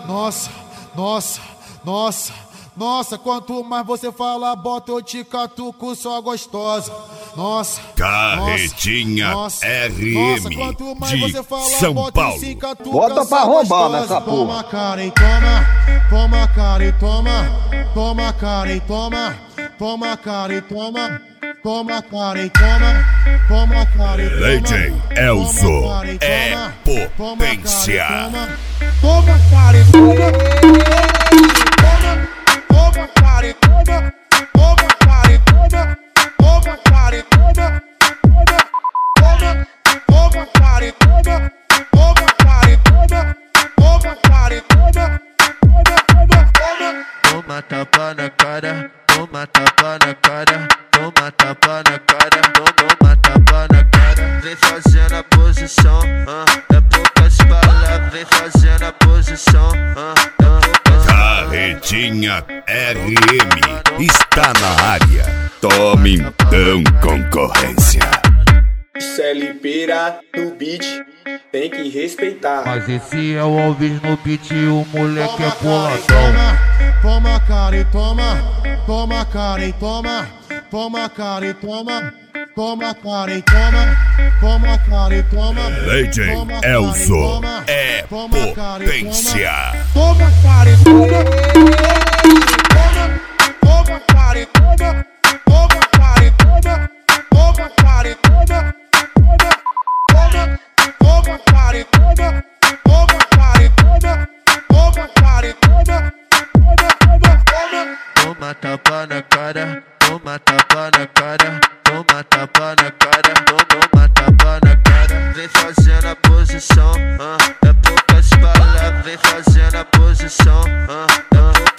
Nossa, nossa, nossa, nossa, quanto mais você fala, bota eu te catuco, só gostosa. Nossa, Carretinha nossa, RM nossa, quanto mais de você fala, São bota eu Paulo. te catuco, Bota pra arrombar nessa porra. Toma cara e toma, toma cara e toma, toma cara e toma, toma cara e toma, toma cara e toma, toma cara e toma. DJ Elzo é potência. Toma cara e toma, toma cara e toma, toma cara e toma, toma cara e toma, toma cara e toma, toma cara e toma, toma cara e toma, Toma tapa na cara, toma tapa na cara, toma tapa na cara, toma tapa na cara. Vem fazendo a posição, é poucas palavras. Vem fazendo a posição, é poucas Carretinha RM está na área. Tome então, concorrência. CLPira no beat, tem que respeitar. Mas esse é o Alves no beat, o moleque é boladão. toma cara e toma, toma cara e toma, toma cara e toma, toma cara e toma, toma cara e toma. DJ Elzo é potência. Toma cara e toma, toma cara e toma, toma cara e toma, toma cara e toma, toma cara e toma, toma cara e toma, toma cara e toma. Toma tapa na cara, toma tapa na cara, toma tapa na cara, toma tapa na cara. Vem fazendo a posição, é poucas palavras. Vem fazendo a posição, é poucas